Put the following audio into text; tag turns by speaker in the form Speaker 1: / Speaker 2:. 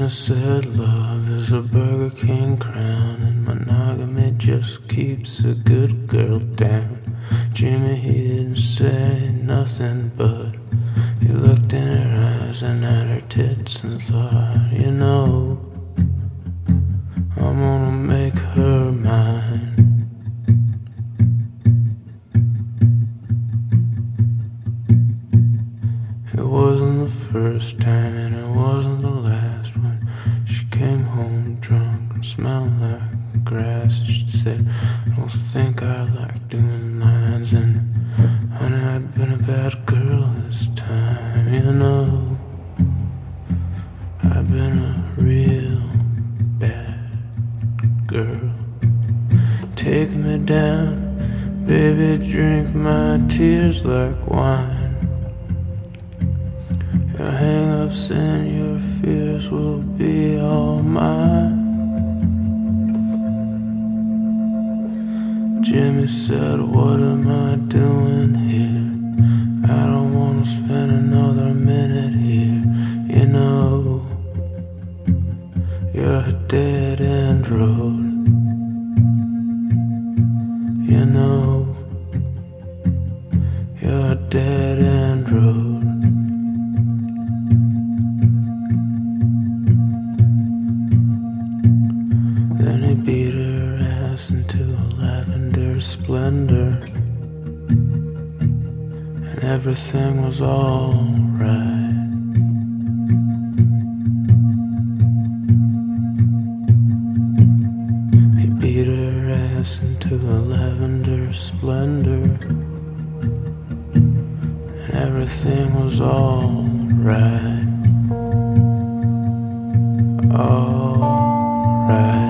Speaker 1: said love is a Burger King crown, and monogamy just keeps a good girl down. Jimmy, he didn't say nothing, but he looked in her eyes and at her tits and thought, you know, I'm gonna make her mine. It wasn't the first time and it wasn't the last when she came home drunk and smelled like grass. And she said, I don't think I like doing lines, and honey, I've been a bad girl this time, you know. I've been a real bad girl. Take me down, baby, drink my tears like wine. Your hang-ups and your fears will be all mine. Jimmy said, what am I doing here? I don't wanna spend another minute here. You know, you're a dead-end road. You know, you're a dead-end road. Then he beat her ass into a lavender splendor, and everything was alright. He beat her ass into a lavender splendor, and everything was alright. Alright.